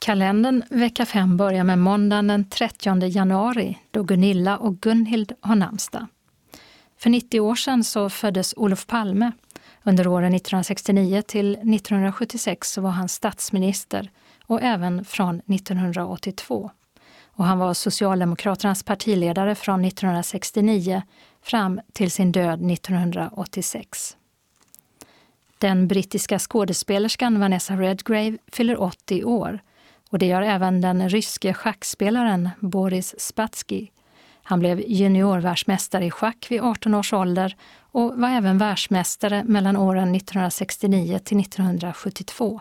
Kalendern vecka 5 börjar med måndagen den 30 januari då Gunilla och Gunhild har namnsdag. För 90 år sedan så föddes Olof Palme. Under åren 1969 till 1976 så var han statsminister och även från 1982. Och han var Socialdemokraternas partiledare från 1969 fram till sin död 1986. Den brittiska skådespelerskan Vanessa Redgrave fyller 80 år och det gör även den ryske schackspelaren Boris Spassky. Han blev juniorvärldsmästare i schack vid 18 års ålder och var även världsmästare mellan åren 1969 till 1972.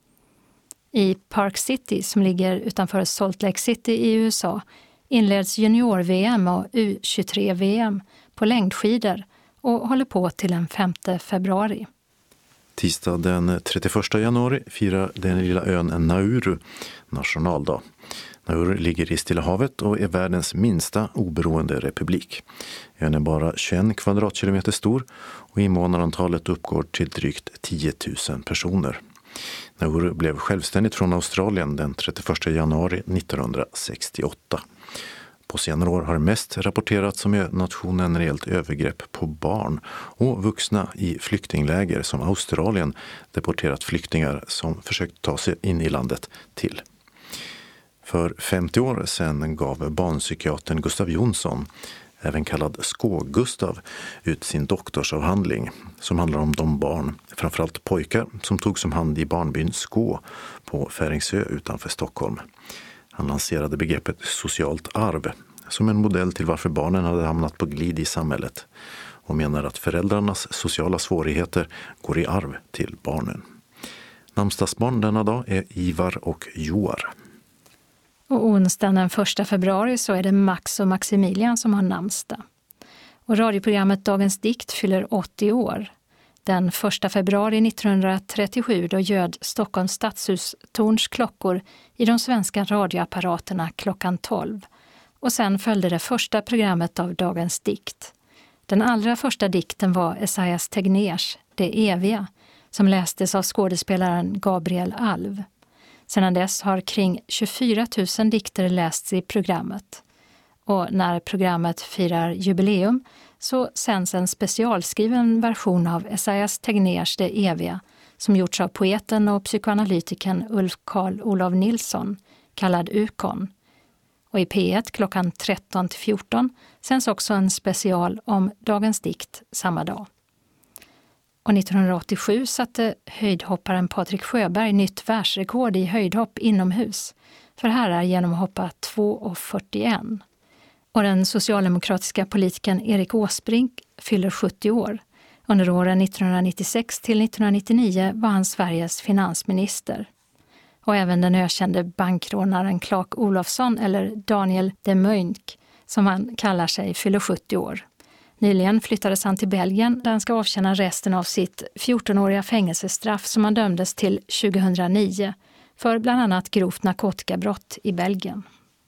I Park City som ligger utanför Salt Lake City i USA inleds junior-VM och U23-VM på längdskidor och håller på till den 5 februari. Tisdag den 31 januari firar den lilla ön Nauru nationaldag. Nauru ligger i Stilla havet och är världens minsta oberoende republik. Ön är bara 21 kvadratkilometer stor och invånarantalet uppgår till drygt 10 000 personer. Nauru blev självständigt från Australien den 31 januari 1968. På senare år har mest rapporterats om nationen rejält övergrepp på barn och vuxna i flyktingläger som Australien deporterat flyktingar som försökt ta sig in i landet till. För 50 år sedan gav barnpsykiatern Gustav Jonsson, även kallad Skå-Gustav, ut sin doktorsavhandling som handlar om de barn, framförallt pojkar, som togs om hand i barnbyn Skå på Färingsö utanför Stockholm. Han lanserade begreppet socialt arv som en modell till varför barnen hade hamnat på glid i samhället och menar att föräldrarnas sociala svårigheter går i arv till barnen. Namnsdagsbarn denna dag är Ivar och Joar. Och onsdagen den 1 februari så är det Max och Maximilian som har namnsdag. Och radioprogrammet Dagens dikt fyller 80 år. Den 1 februari 1937 då ljöd Stockholms stadshus torns klockor i de svenska radioapparaterna klockan 12. Och sen följde det första programmet av Dagens dikt. Den allra första dikten var Esaias Tegnérs, Det eviga, som lästes av skådespelaren Gabriel Alv. Sedan dess har kring 24 000 dikter lästs i programmet. Och när programmet firar jubileum så sänds en specialskriven version av Esaias Tegnérs Det eviga som gjorts av poeten och psykoanalytikern Ulf Karl Olof Nilsson, kallad Ukon. Och i P1 klockan 13-14 sänds också en special om Dagens dikt samma dag. Och 1987 satte höjdhopparen Patrik Sjöberg nytt världsrekord i höjdhopp inomhus för herrar genom att hoppa 2,41. Och den socialdemokratiska politikern Erik Åsbrink fyller 70 år. Under åren 1996 till 1999 var han Sveriges finansminister. Och även den ökände bankrånaren Clark Olofsson, eller Daniel de Muynck som han kallar sig, fyller 70 år. Nyligen flyttades han till Belgien där han ska avtjäna resten av sitt 14-åriga fängelsestraff som han dömdes till 2009 för bland annat grovt narkotikabrott i Belgien.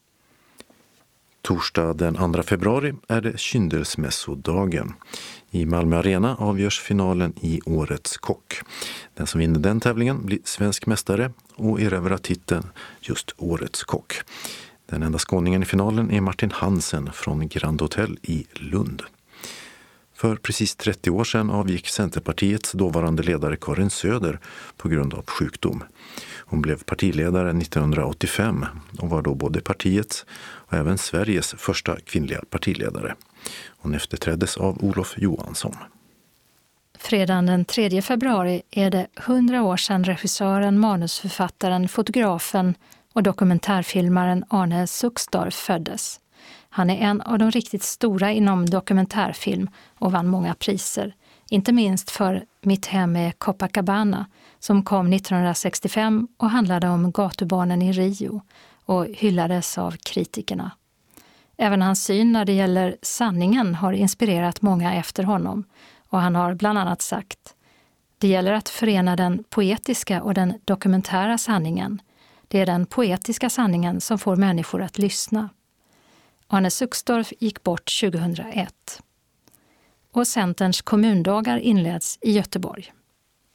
Torsdag den 2 februari är det Kyndelsmässodagen. I Malmö Arena avgörs finalen i Årets kock. Den som vinner den tävlingen blir svensk mästare och erövrar titeln just Årets kock. Den enda skåningen i finalen är Martin Hansen från Grand Hotel i Lund. För precis 30 år sedan avgick Centerpartiets dåvarande ledare Karin Söder på grund av sjukdom. Hon blev partiledare 1985 och var då både partiets och även Sveriges första kvinnliga partiledare. Hon efterträddes av Olof Johansson. Fredagen den 3 februari är det 100 år sedan regissören, manusförfattaren, fotografen och dokumentärfilmaren Arne Sucksdorf föddes. Han är en av de riktigt stora inom dokumentärfilm och vann många priser. Inte minst för Mitt hem är Copacabana som kom 1965 och handlade om gatubarnen i Rio och hyllades av kritikerna. Även hans syn när det gäller sanningen har inspirerat många efter honom och han har bland annat sagt: det gäller att förena den poetiska och den dokumentära sanningen. Det är den poetiska sanningen som får människor att lyssna. Arne Sucksdorf gick bort 2001. Och Centerns kommundagar inleds i Göteborg.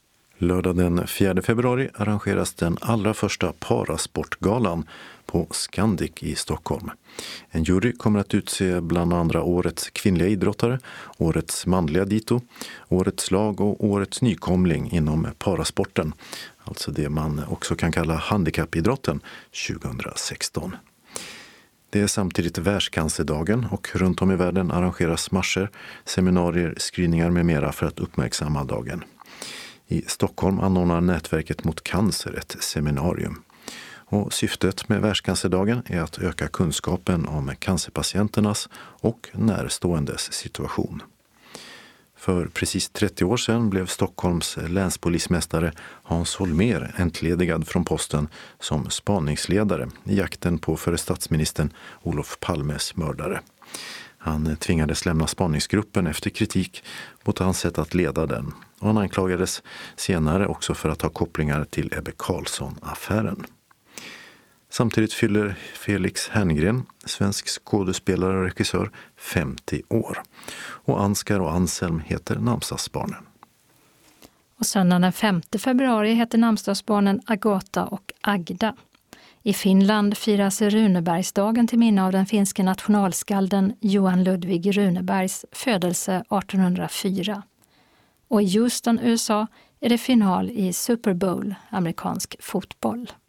Lördag den 4 februari arrangeras den allra första parasportgalan på Scandic i Stockholm. En jury kommer att utse bland andra årets kvinnliga idrottare, årets manliga dito, årets lag och årets nykomling inom parasporten. Alltså det man också kan kalla handikappidrotten 2016. Det är samtidigt världscancerdagen och runt om i världen arrangeras marscher, seminarier, screeningar med mera för att uppmärksamma dagen. I Stockholm anordnar Nätverket mot cancer ett seminarium. Och syftet med världscancerdagen är att öka kunskapen om cancerpatienternas och närståendes situation. För precis 30 år sedan blev Stockholms länspolismästare Hans Holmér entledigad från posten som spaningsledare i jakten på före statsministern Olof Palmes mördare. Han tvingades lämna spaningsgruppen efter kritik mot hans sätt att leda den. Och han anklagades senare också för att ha kopplingar till Ebbe Carlsson-affären. Samtidigt fyller Felix Herngren, svensk skådespelare och regissör, 50 år. Och Ansgar och Anselm heter namnsdagsbarnen. Och söndagen den 5 februari heter namnsdagsbarnen Agata och Agda. I Finland firas Runebergsdagen till minne av den finska nationalskalden Johan Ludvig Runebergs födelse 1804. Och i Houston, USA, är det final i Super Bowl, amerikansk fotboll.